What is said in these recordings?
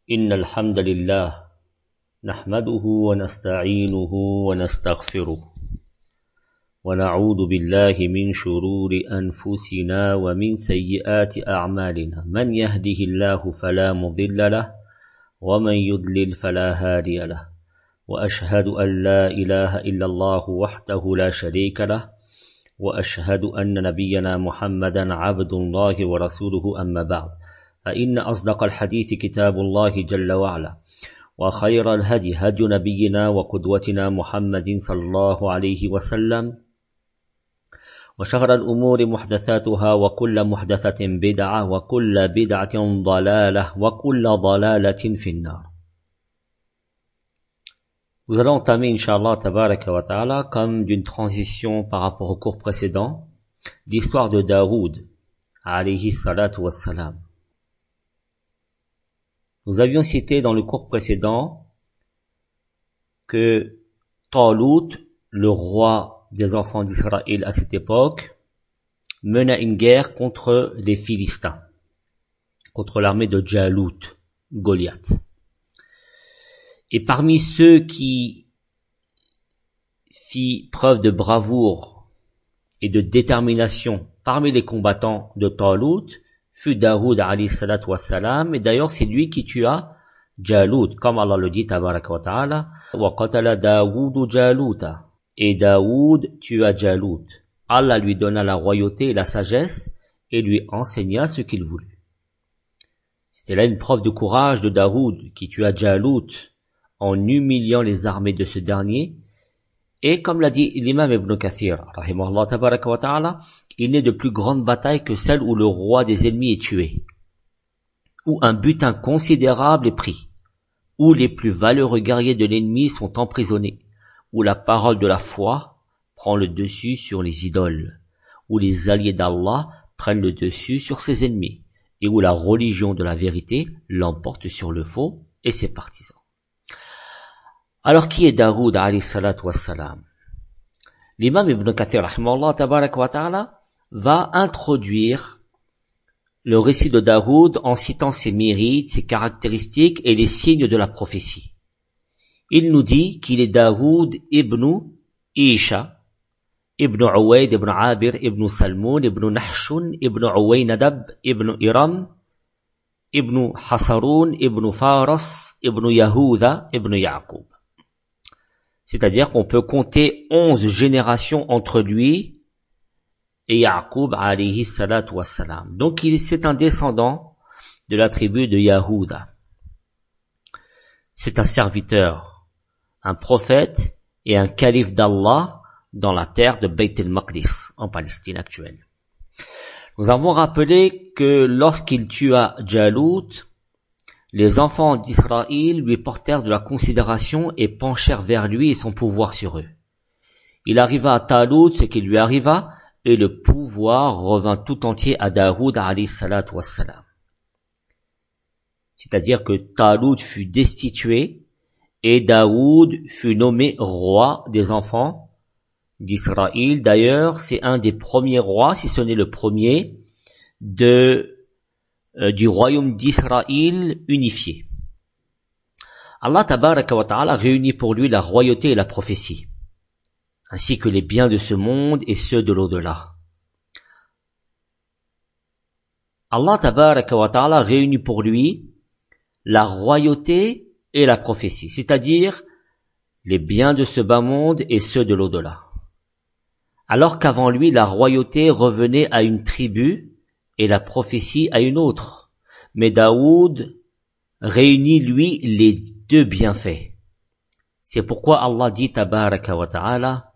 إن الحمد لله نحمده ونستعينه ونستغفره ونعوذ بالله من شرور أنفسنا ومن سيئات أعمالنا من يهده الله فلا مضل له ومن يضلل فلا هادي له وأشهد أن لا إله إلا الله وحده لا شريك له وأشهد أن نبينا محمدا عبد الله ورسوله أما بعد فإن أصدق الحديث كتاب الله جل وعلا وخير الهدي هدي نبينا وقدوتنا محمد صلى الله عليه وسلم وشر الأمور محدثاتها وكل محدثة بدعة وكل بدعة ضلالة وكل ضلالة في النار. Nous allons entamer, Inch'Allah, tabaraka wa ta'ala, comme d'une transition par rapport au cours précédent, l'histoire de Daoud, alayhi salatu wassalam. Nous avions cité dans le cours précédent que Talut, le roi des enfants d'Israël à cette époque, mena une guerre contre les Philistins, contre l'armée de Jalut, Goliath. Et parmi ceux qui fit preuve de bravoure et de détermination parmi les combattants de Talut, fut Daoud alayhi salatu wassalam, et d'ailleurs c'est lui qui tua Jalut, comme Allah le dit, tabaraka wa ta'ala, wa qatala Daoud Jaluta, et Daoud tua Jalut. Allah lui donna la royauté et la sagesse, et lui enseigna ce qu'il voulut. C'était là une preuve de courage de Daoud, qui tua Jalut, en humiliant les armées de ce dernier, et comme l'a dit l'imam Ibn Kathir, rahimahullah tabaraka wa ta'ala, il n'est de plus grande bataille que celle où le roi des ennemis est tué, où un butin considérable est pris, où les plus valeureux guerriers de l'ennemi sont emprisonnés, où la parole de la foi prend le dessus sur les idoles, où les alliés d'Allah prennent le dessus sur ses ennemis, et où la religion de la vérité l'emporte sur le faux et ses partisans. Alors qui est Daoud alayhi salatu wassalam? L'imam Ibn Kathir rahimahullah tabarak wa ta'ala va introduire le récit de Daoud en citant ses mérites, ses caractéristiques et les signes de la prophétie. Il nous dit qu'il est Daoud ibn Isha, ibn Uwayd, ibn Abir, ibn Salmoun, ibn Nahshun, ibn Uwaynadab, ibn Iram, ibn Hasaroun, ibn Faras, ibn Yahuda, ibn Yaqub. C'est-à-dire qu'on peut compter 11 générations entre lui et Yaqub alayhi salatu wassalam. Donc c'est un descendant de la tribu de Yahuda. C'est un serviteur, un prophète et un calife d'Allah dans la terre de Bayt el-Maqdis, en Palestine actuelle. Nous avons rappelé que lorsqu'il tua Jalut, les enfants d'Israël lui portèrent de la considération et penchèrent vers lui et son pouvoir sur eux. Il arriva à Talut ce qui lui arriva, et le pouvoir revint tout entier à Daoud alayhi salatu wassalam. C'est-à-dire que Talut fut destitué et Daoud fut nommé roi des enfants d'Israël. D'ailleurs, c'est un des premiers rois, si ce n'est le premier, du royaume d'Israël unifié. Allah tabaraka wa ta'ala réunit pour lui la royauté et la prophétie, ainsi que les biens de ce monde et ceux de l'au-delà. Allah tabaraka wa ta'ala réunit pour lui la royauté et la prophétie, c'est-à-dire les biens de ce bas monde et ceux de l'au-delà. Alors qu'avant lui, la royauté revenait à une tribu et la prophétie à une autre. Mais Daoud réunit lui les deux bienfaits. C'est pourquoi Allah dit tabaraka wa ta'ala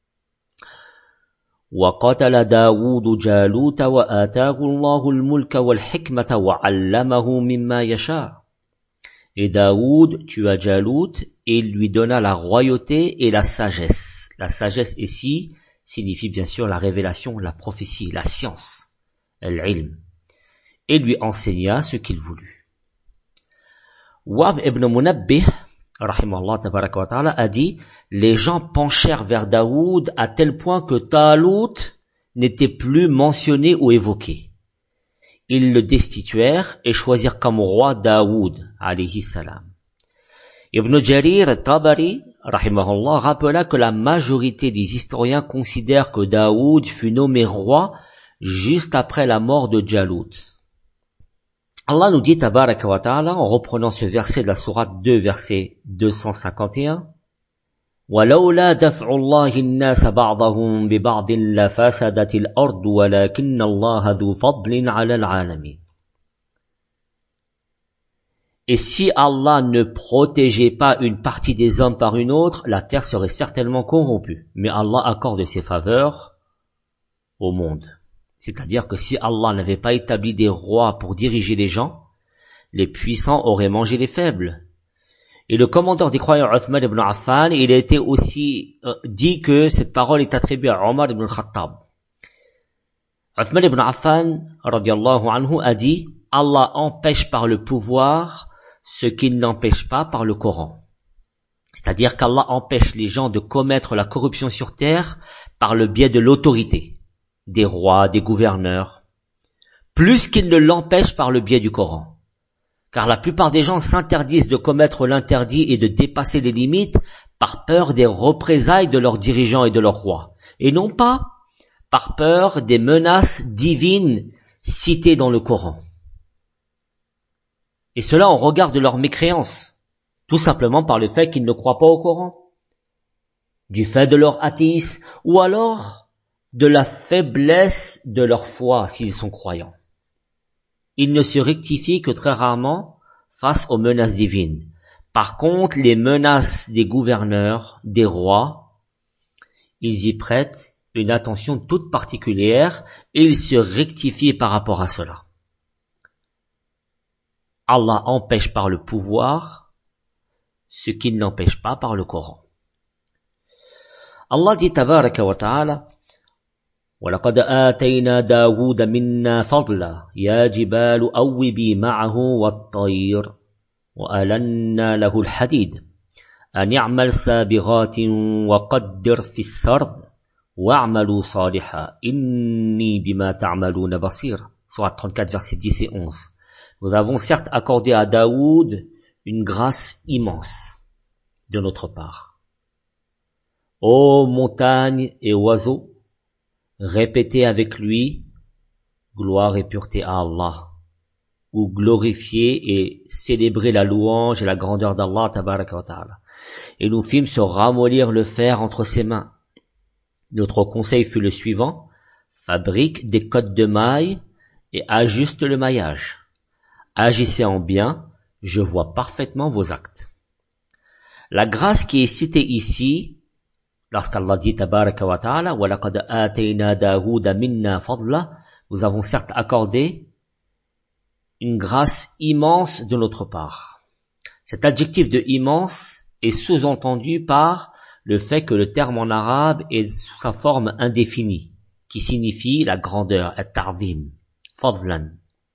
wa qatala Daoud Jaluta wa atahu Allahu al-mulka wal hikmata wa 'allamahu mimma yasha. Et Daoud tua Jalut et lui donna la royauté et la sagesse. La sagesse ici signifie bien sûr la révélation, la prophétie, la science. Al-ilm, et lui enseigna ce qu'il voulut. Wahb ibn Munabbih, rahimahullah tabaraka wa ta'ala, a dit, les gens penchèrent vers Daoud à tel point que Talut n'était plus mentionné ou évoqué. ils le destituèrent et choisirent comme roi Daoud, alayhi salam. Ibn Jarir Tabari, rahimahullah, rappela que la majorité des historiens considèrent que Daoud fut nommé roi juste après la mort de Jalut. Allah nous dit, tabaraka wa ta'ala, en reprenant ce verset de la sourate 2, verset 251, وَلَوْلَا دَفْعُ اللَّهِ النَّاسَ بَعْضَهُمْ بِبَعْضٍ لَفَسَدَتِ الْأَرْضُ وَلَكِنَّ اللَّهَ ذُو فَضْلٍ عَلَى الْعَالَمِينَ. Et si Allah ne protégeait pas une partie des hommes par une autre, la terre serait certainement corrompue. Mais Allah accorde ses faveurs au monde. C'est-à-dire que si Allah n'avait pas établi des rois pour diriger les gens, les puissants auraient mangé les faibles. Et le commandeur des croyants, Uthman ibn Affan, il a été aussi dit que cette parole est attribuée à Omar ibn Khattab. Uthman ibn Affan, radiyallahu anhu, a dit, Allah empêche par le pouvoir ce qu'il n'empêche pas par le Coran. C'est-à-dire qu'Allah empêche les gens de commettre la corruption sur terre par le biais de l'autorité, des rois, des gouverneurs, plus qu'il ne l'empêche par le biais du Coran. Car la plupart des gens s'interdisent de commettre l'interdit et de dépasser les limites par peur des représailles de leurs dirigeants et de leurs rois, et non pas par peur des menaces divines citées dans le Coran. Et cela en regard de leur mécréance, tout simplement par le fait qu'ils ne croient pas au Coran, du fait de leur athéisme, ou alors de la faiblesse de leur foi s'ils sont croyants. Ils ne se rectifient que très rarement face aux menaces divines. Par contre, les menaces des gouverneurs, des rois, ils y prêtent une attention toute particulière et ils se rectifient par rapport à cela. Allah empêche par le pouvoir ce qu'il n'empêche pas par le Coran. Allah dit tabaraka wa ta'ala, وَلَقَدْ آتَيْنَا دَاوُودَ مِنَّا فَضْلًا يَا جِبَالُ أَوِّبِي مَعَهُ وَالطَّيْرَ وَأَلَنَّا لَهُ الْحَدِيدَ أَنِ اعْمَلْ سَابِغَاتٍ وَقَدِّرْ فِي السَّرْدِ وَاعْمَلُوا صَالِحًا إِنِّي بِمَا تَعْمَلُونَ بَصِيرٌ. Sourate 34, versets 10 et 11. Nous avons certes accordé à Daoud une grâce immense de notre part. Ô montagnes et oiseaux, répétez avec lui gloire et pureté à Allah, ou glorifier et célébrer la louange et la grandeur d'Allah tabaraka wa ta'ala. Et nous fîmes se ramollir le fer entre ses mains. Notre conseil fut le suivant: fabrique des cottes de mailles et ajuste le maillage. Agissez en bien, je vois parfaitement vos actes. La grâce qui est citée ici, lorsqu'Allah dit tabaraka wa ta'ala, وَلَقَدْ آتَيْنَا دَاوُودَ مِنَّا فَضْلًا, nous avons certes accordé une grâce immense de notre part. Cet adjectif de immense est sous-entendu par le fait que le terme en arabe est sous sa forme indéfinie, qui signifie la grandeur, at-ta'zim, fadlan.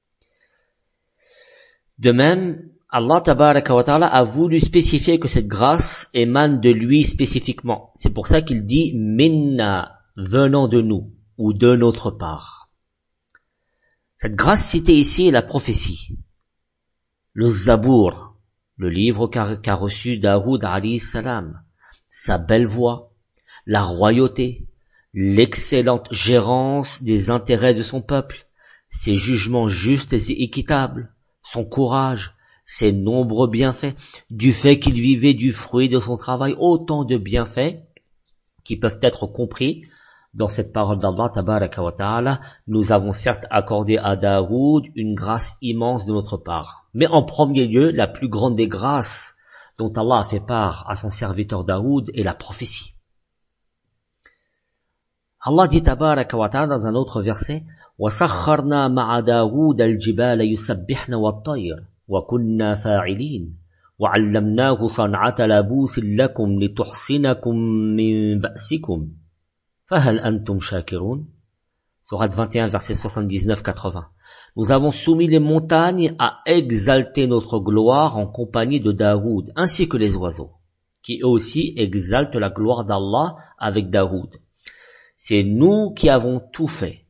De même, Allah tabaraka wa ta'ala a voulu spécifier que cette grâce émane de lui spécifiquement. C'est pour ça qu'il dit minna, venant de nous, ou de notre part. Cette grâce citée ici est la prophétie. Le Zabour, le livre qu'a reçu Daoud alayhi salam, sa belle voix, la royauté, l'excellente gérance des intérêts de son peuple, ses jugements justes et équitables, son courage, ses nombreux bienfaits, du fait qu'il vivait du fruit de son travail, autant de bienfaits qui peuvent être compris dans cette parole d'Allah tabaraka wa ta'ala. Nous avons certes accordé à Daoud une grâce immense de notre part. Mais en premier lieu, la plus grande des grâces dont Allah a fait part à son serviteur Daoud est la prophétie. Allah dit tabaraka wa ta'ala dans un autre verset, وَسَخَّرْنَا مَعَ دَاوُودَ الْجِبَالَ يُسَبِّحْنَ وَالطَّيْرَ وَكُنَّا فَاعِلِينَ وَعَلَّمْنَاهُ صَنْعَةَ لَبُوسٍ لَكُمْ لِتُحْصِنَكُمْ مِنْ بَأْسِكُمْ فَهَلْ أَنْتُمْ شَاكِرُونَ. Sourate 21, verset 79-80. Nous avons soumis les montagnes à exalter notre gloire en compagnie de Daoud, ainsi que les oiseaux, qui eux aussi exaltent la gloire d'Allah avec Daoud. C'est nous qui avons tout fait.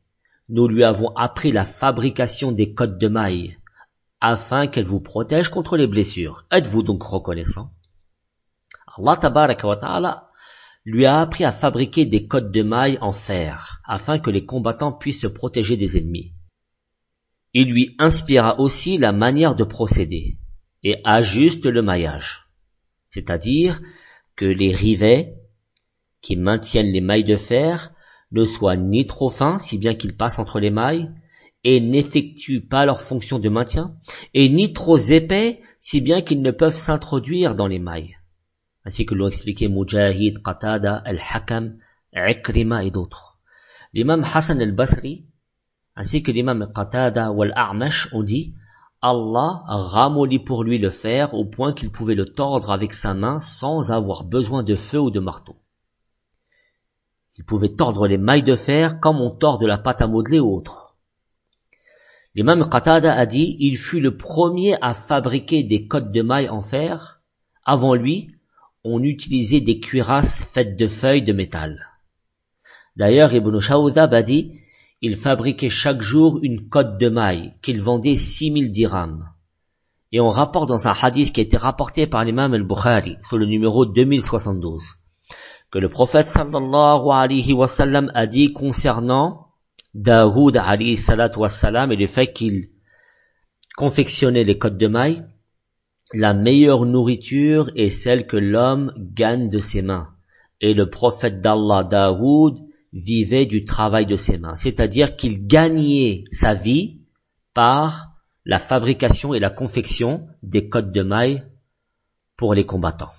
nous lui avons appris la fabrication des cottes de mailles, afin qu'elle vous protège contre les blessures. Êtes-vous donc reconnaissant? Allah tabaraka wa ta'ala lui a appris à fabriquer des cottes de mailles en fer, afin que les combattants puissent se protéger des ennemis. Il lui inspira aussi la manière de procéder, et ajuste le maillage. C'est-à-dire que les rivets qui maintiennent les mailles de fer ne soient ni trop fins, si bien qu'ils passent entre les mailles, et n'effectuent pas leur fonction de maintien, et ni trop épais, si bien qu'ils ne peuvent s'introduire dans les mailles. Ainsi que l'ont expliqué Mujahid, Qatada, Al-Hakam, Ikrima et d'autres. L'imam Hassan al-Basri, ainsi que l'imam Qatada ou Al-A'mash ont dit « Allah ramollit pour lui le fer au point qu'il pouvait le tordre avec sa main sans avoir besoin de feu ou de marteau. » Il pouvait tordre les mailles de fer comme on tord de la pâte à modeler ou autre. L'imam Qatada a dit « Il fut le premier à fabriquer des cottes de mailles en fer. Avant lui, on utilisait des cuirasses faites de feuilles de métal. » D'ailleurs, Ibn Shawdhab a dit « Il fabriquait chaque jour une cotte de mailles qu'il vendait 6000 dirhams. » Et on rapporte dans un hadith qui a été rapporté par l'imam al-Bukhari sur le numéro 2072 que le prophète sallallahu alayhi wa sallam a dit concernant Daoud alayhi salatu wa salam et le fait qu'il confectionnait les cottes de mailles: la meilleure nourriture est celle que l'homme gagne de ses mains. Et le prophète d'Allah Daoud vivait du travail de ses mains, c'est-à-dire qu'il gagnait sa vie par la fabrication et la confection des cottes de mailles pour les combattants.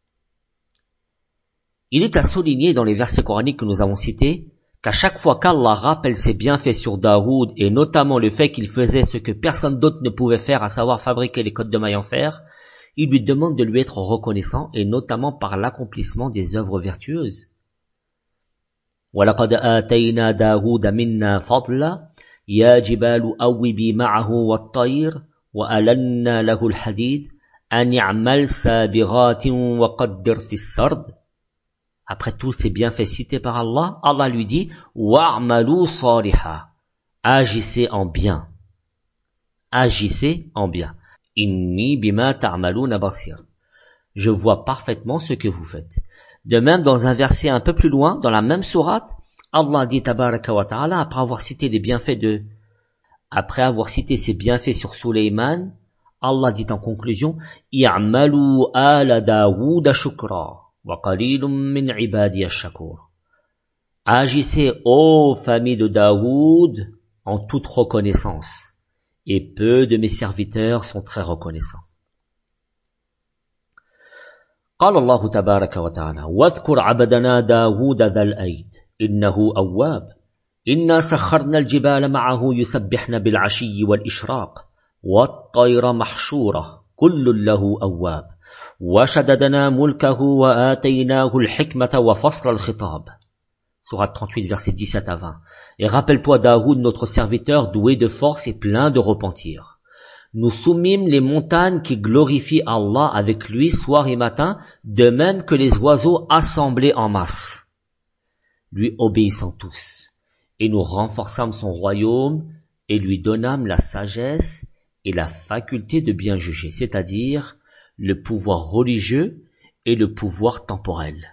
Il est à souligner dans les versets coraniques que nous avons cités qu'à chaque fois qu'Allah rappelle ses bienfaits sur Daoud et notamment le fait qu'il faisait ce que personne d'autre ne pouvait faire, à savoir fabriquer les cottes de mailles en fer, il lui demande de lui être reconnaissant et notamment par l'accomplissement des œuvres vertueuses. وَلَقَدْ آتَيْنَا دَاوُودَ مِنَّا فَضْلًا يَا جِبَالُ أَوِّبِي مَعَهُ وَالطَّيْرَ وَأَلَنَّا لَهُ الْحَدِيدَ أَنِ اعْمَلْ سَابِغَاتٍ وَقَدِّرْ فِي السَّرْدِ. Après tous ces bienfaits cités par Allah, Allah lui dit « Wa'malu saliha » agissez en bien. Agissez en bien. « Inni bima ta'maluna basir » je vois parfaitement ce que vous faites. De même, dans un verset un peu plus loin, dans la même sourate, Allah dit tabaraka wa ta'ala, après avoir cité ses bienfaits sur Sulayman, Allah dit en conclusion « I'amalu ala Daouda shukra » agissez, ô famille de Daoud, en toute reconnaissance, et peu de mes serviteurs sont très reconnaissants. قال الله تبارك وتعالى واذكر عبدنا داود ذا الأيد إنه أواب إنا سخرنا الجبال معه يسبحن بالعشي والإشراق والطير محشورة كل له أواب وشددنا ملكه وآتيناه الحكمة وفصل الخطاب. Sourate 38, versets 17 à 20. Et rappelle-toi Daoud, notre serviteur, doué de force et plein de repentir. Nous soumîmes les montagnes qui glorifient Allah avec lui soir et matin, de même que les oiseaux assemblés en masse, lui obéissant tous. Et nous renforçâmes son royaume et lui donnâmes la sagesse et la faculté de bien juger, c'est-à-dire le pouvoir religieux et le pouvoir temporel.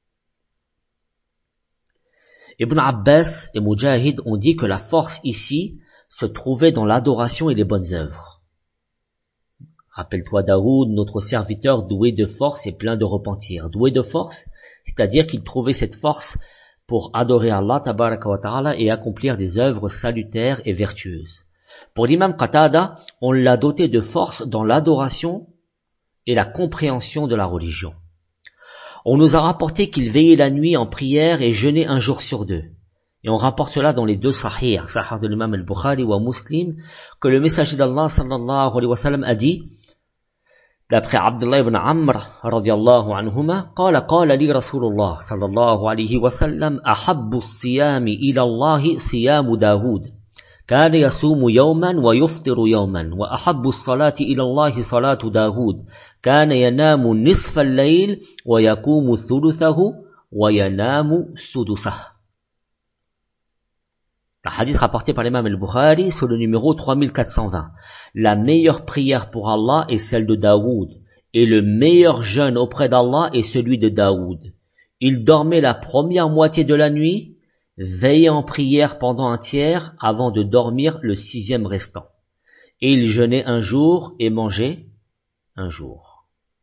Ibn Abbas et Mujahid ont dit que la force ici se trouvait dans l'adoration et les bonnes œuvres. Rappelle-toi Daoud, notre serviteur doué de force et plein de repentir. Doué de force, c'est-à-dire qu'il trouvait cette force pour adorer Allah tabaraka wa ta'ala et accomplir des œuvres salutaires et vertueuses. Pour l'imam Qatada, on l'a doté de force dans l'adoration et la compréhension de la religion. On nous a rapporté qu'il veillait la nuit en prière et jeûnait un jour sur deux. Et on rapporte cela dans les deux sahih de l'imam al-Bukhari ou Muslim, que le messager d'Allah sallallahu alayhi wa sallam a dit, d'après Abdullah ibn Amr radiyallahu anhuma, قال لي رسول الله صلى الله عليه وسلم أحب الصيام إلى الله صيام داود كان يصوم يوما ويفطر يوما وأحب الصلاة إلى الله صلاة داود كان ينام نصف الليل ويقوم ثلثه وينام سدسه. Un hadith rapporté par l'imam al-Bukhari sur le numéro 3420. La meilleure prière pour Allah est celle de Daoud, et le meilleur jeûne auprès d'Allah est celui de Daoud. Il dormait la première moitié de la nuit, veillait en prière pendant un tiers avant de dormir le 6e restant. Et il jeûnait un jour et mangeait un jour.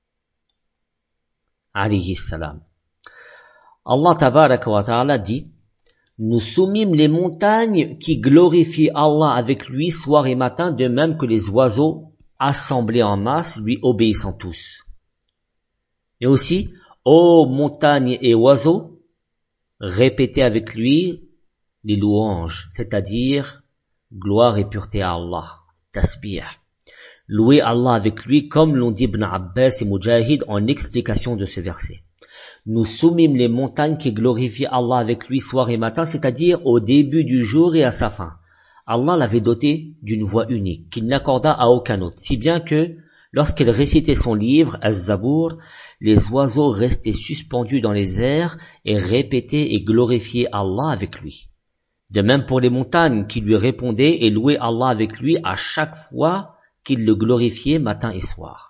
Alayhi salam. Allah tabaraka wa ta'ala dit: nous soumîmes les montagnes qui glorifient Allah avec lui soir et matin, de même que les oiseaux assemblés en masse lui obéissant tous. Et aussi, ô montagnes et oiseaux, répétez avec lui les louanges, c'est-à-dire gloire et pureté à Allah, tasbih. Louez Allah avec lui, comme l'ont dit Ibn Abbas et Mujahid en explication de ce verset. Nous soumîmes les montagnes qui glorifient Allah avec lui soir et matin, c'est-à-dire au début du jour et à sa fin. Allah l'avait doté d'une voix unique, qu'il n'accorda à aucun autre, si bien que, lorsqu'il récitait son livre, Az-Zabour, les oiseaux restaient suspendus dans les airs et répétaient et glorifiaient Allah avec lui. De même pour les montagnes qui lui répondaient et louaient Allah avec lui à chaque fois qu'il le glorifiait matin et soir.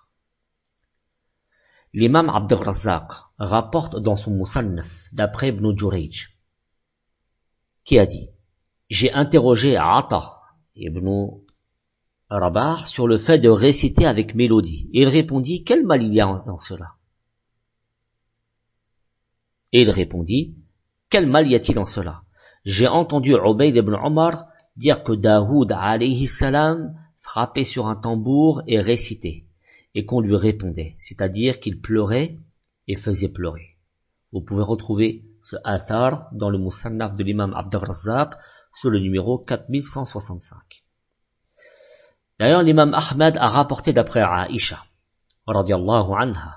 L'imam Abd al-Razzaq rapporte dans son Musannaf, d'après Ibn Jurayj, qui a dit: j'ai interrogé Ata ibn Rabah sur le fait de réciter avec mélodie. Et il répondit: quel mal il y a dans cela? Et il répondit: quel mal y a-t-il en cela? J'ai entendu Ubayd ibn Omar dire que Daoud alayhi salam frappait sur un tambour et récitait, et qu'on lui répondait, c'est-à-dire qu'il pleurait et faisait pleurer. Vous pouvez retrouver ce athar dans le Musannaf de l'imam Abd al-Razzaq sur le numéro 4165. D'ailleurs, l'imam Ahmad a rapporté d'après Aïcha, radiyallahu anha,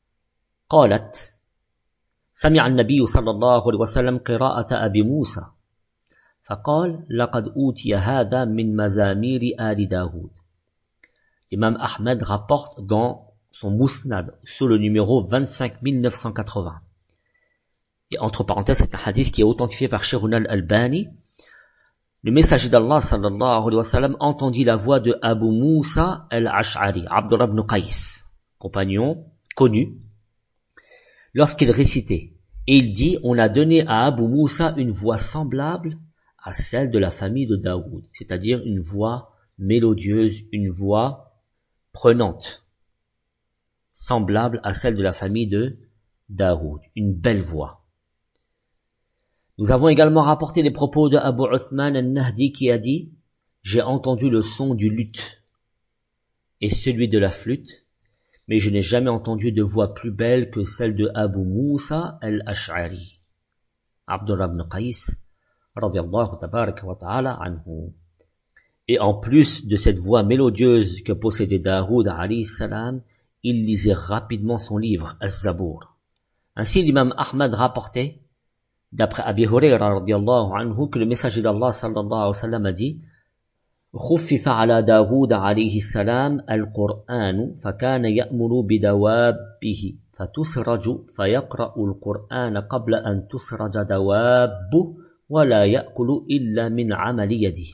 قالت سمع النبي صلى الله عليه وسلم قراءة أبي موسى فقال لقد أوتي هذا من مزامير آل داود. L'imam Ahmed rapporte dans son Musnad sur le numéro 25980. Et entre parenthèses, c'est un hadith qui est authentifié par Shirun al-Albani. Le messager d'Allah sallallahu alayhi wa sallam entendit la voix de Abu Musa al-Ash'ari, Abdullah ibn Qais, compagnon connu, lorsqu'il récitait. Et il dit: on a donné à Abu Musa une voix semblable à celle de la famille de Daoud, c'est-à-dire une voix mélodieuse, une voix prenante, semblable à celle de la famille de Daoud, une belle voix. Nous avons également rapporté les propos de Abu Uthman al-Nahdi qui a dit: j'ai entendu le son du luth et celui de la flûte, mais je n'ai jamais entendu de voix plus belle que celle de Abu Musa al-Ash'ari, Abdullah ibn Qais, radiyallahu tabaraka wa ta'ala anhu. Et en plus de cette voix mélodieuse que possédait Daoud alayhi salam, il lisait rapidement son livre, Az-Zabour. Ainsi, l'imam Ahmad rapportait, d'après Abi Hurayra radiyallahu anhu, que le messager d'Allah sallallahu alayhi wa sallam a dit: خفف على داود عليه السلام القرآن فكان يأمر بدوابه فتسرج فيقرأ القرآن قبل أن تسرج دوابه ولا يأكل إلا من عمل يده.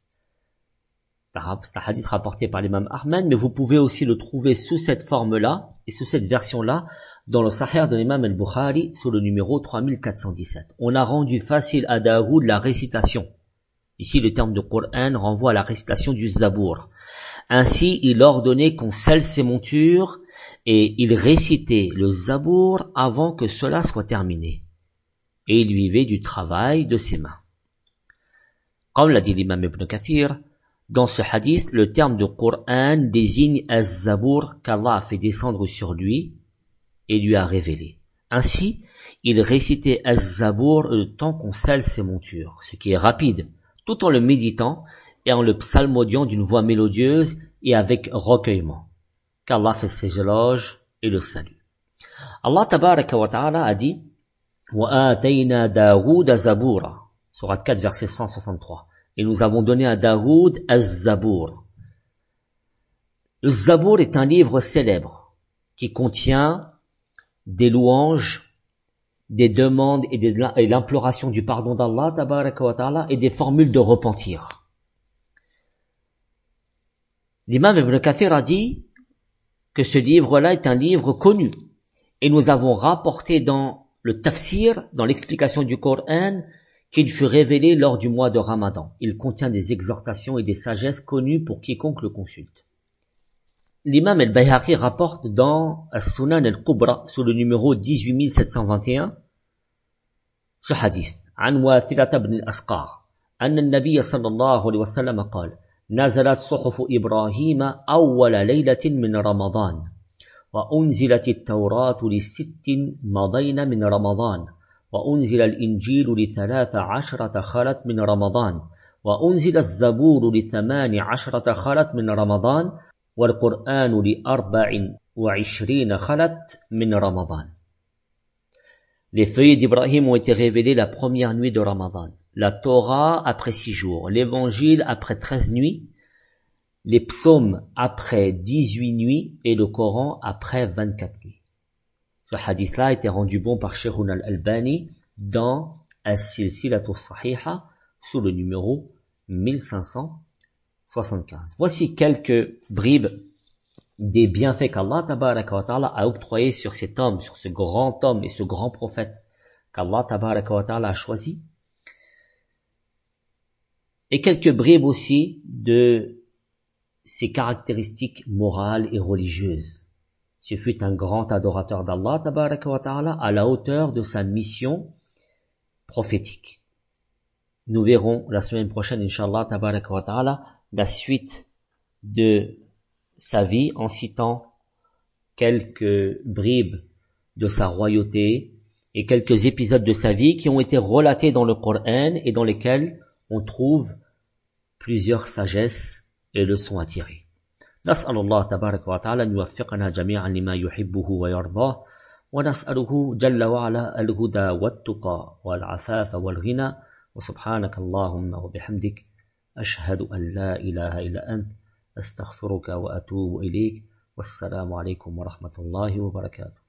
C'est un hadith rapporté par l'imam Ahmed, mais vous pouvez aussi le trouver sous cette forme-là et sous cette version-là dans le Sahih de l'imam al-Bukhari sur le numéro 3417. On a rendu facile à Daoud la récitation. Ici, le terme de Qur'an renvoie à la récitation du Zabour. Ainsi, il ordonnait qu'on scelle ses montures et il récitait le Zabour avant que cela soit terminé. Et il vivait du travail de ses mains. Comme l'a dit l'imam Ibn Kathir, dans ce hadith, le terme de Qur'an désigne Az-Zabour qu'Allah a fait descendre sur lui et lui a révélé. Ainsi, il récitait Az-Zabour le temps qu'on scelle ses montures, ce qui est rapide, tout en le méditant et en le psalmodiant d'une voix mélodieuse et avec recueillement. Qu'Allah fait ses éloges et le salue. Allah tabaraka wa ta'ala a dit: وَآتَيْنَا دَاوُودَ زَبُورًا, Sourate 4, verset 163. Et nous avons donné à Daoud Az-Zabour. Le Zabour est un livre célèbre qui contient des louanges des demandes et l'imploration du pardon d'Allah tabaraka wa ta'ala et des formules de repentir. L'imam Ibn Kathir a dit que ce livre-là est un livre connu et nous avons rapporté dans le tafsir, dans l'explication du Coran, qu'il fut révélé lors du mois de Ramadan. Il contient des exhortations et des sagesses connues pour quiconque le consulte. L'imam al-Bayhaqi rapporte dans As-Sunan al-Kubra, sous le numéro 18721, ce hadith, عن واثلة بن الأسقار أن النبي صلى الله عليه وسلم قال نزلت صحف إبراهيم أول ليلة من رمضان وأنزلت التوراة لست مضين من رمضان وأنزل الإنجيل ل13 خلت من رمضان وأنزل الزبور ل18 خلت من رمضان والقرآن ل24 خلت من رمضان. Les feuillets d'Ibrahim ont été révélés la première nuit de Ramadan, la Torah après 6 jours, l'Évangile après 13 nuits, les psaumes après 18 nuits et le Coran après 24 nuits. Ce hadith-là a été rendu bon par Sheikhuna al-Albani dans As-Silsilatu as-Sahiha sous le numéro 1575. Voici quelques bribes des bienfaits qu'Allah tabaraka wa ta'ala a octroyés sur cet homme, sur ce grand homme et ce grand prophète qu'Allah tabaraka wa ta'ala a choisi. Et quelques bribes aussi de ses caractéristiques morales et religieuses. Ce fut un grand adorateur d'Allah tabaraka wa ta'ala à la hauteur de sa mission prophétique. Nous verrons la semaine prochaine, Inch'Allah tabaraka wa ta'ala, la suite de sa vie en citant quelques bribes de sa royauté et quelques épisodes de sa vie qui ont été relatés dans le Coran et dans lesquels on trouve plusieurs sagesses et leçons à tirer. نسأل الله تبارك وتعالى أن يوفقنا جميعا لما يحبه ويرضاه ونسأله جل وعلا الهدى والتقى والعفاف والغنى وسبحانك اللهم وبحمدك أشهد أن لا إله إلا أنت أستغفرك وأتوب إليك والسلام عليكم ورحمة الله وبركاته.